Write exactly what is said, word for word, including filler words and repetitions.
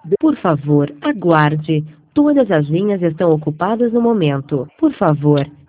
Por favor, aguarde. Todas as linhas estão ocupadas no momento. Por favor,